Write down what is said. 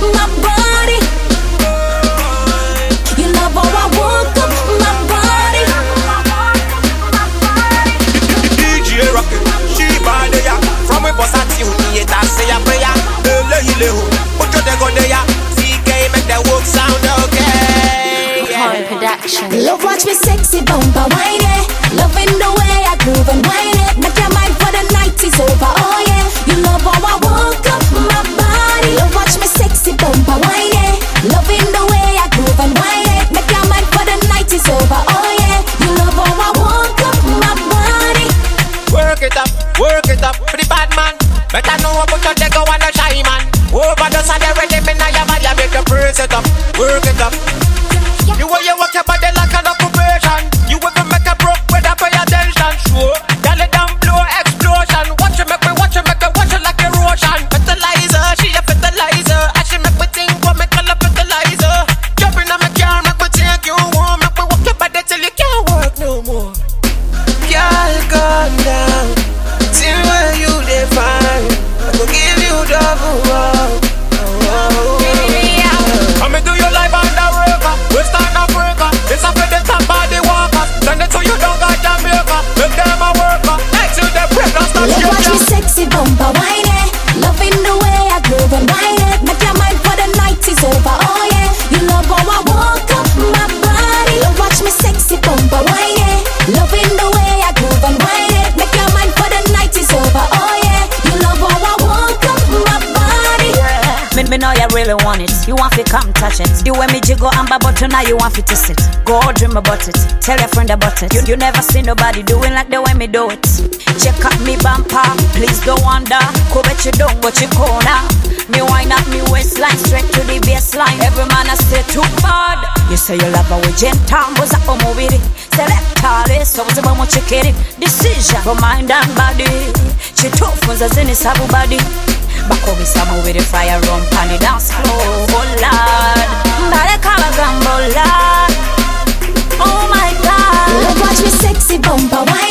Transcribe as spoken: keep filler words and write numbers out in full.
my body. You love how I walk up my body. D J Rocket, she body ya. From a boss at you, theater say a prayer. Lele hile ho, put your dego there. C K make the work sound okay. Hard production. Love watch me sexy bumper whine it. Loving the way I groove and whine it. Make your mind for the night is over. Oh yeah, you love how I walk up my body. Love watch me sexy bumper whine it. Loving the way I groove and whine it. Make your mind for the night is over. Oh yeah, you love how I walk up my body. Work it up, work it up for the bad man. Better know about your dego and a shy man. Overdose on the rhythm in your body, make you press it up, work it up. The way you walk your body like an occupation. You ever make a broke with a pay attention. Sure, girl it down blow explosion. Watch you make me, watch you make me, watch you like erosion. Fertilizer, she a fertilizer. And she make me think, what me call a fertilizer. Jump in on my car, make me take you home. Make me walk your body till you can't work no more. Girl, calm down. See where you define. I will give you double up. Come and do your life under river. Western Africa. It's a for the top body walker. Send it to you down at Jamaica. Make them a worker. Next to the break, don't stop Love watch me sexy bumper whine it. Loving the way I groove and whine it. Make your mind for the night is over. Oh yeah, you love how I walk up my body. Love watch me sexy bumper whine it. Loving the way I groove and whine it. Make your mind for the night is over. Oh yeah, you love how I walk up my body. Me, me know you really want it. You want to come touch it. The way me jiggle amber button, now you want to to sit. Go dream about it. Tell your friend about it. You, you never see nobody doing like the way me do it. Check out me bumper, please don't wonder. Go bet you don't go your corner. Me wind up me waistline straight to the baseline. Every man I stay too bad. You say you love her with gentle, was a homo with it. Select all this, so what's about what you kidding? Decision for mind and body. She tough was a zen is have a body. Back over summer with the fire run on the dance floor. Oh Lord, Bale Kalagambo Lord. Oh my God. Love watch me sexy bumper whine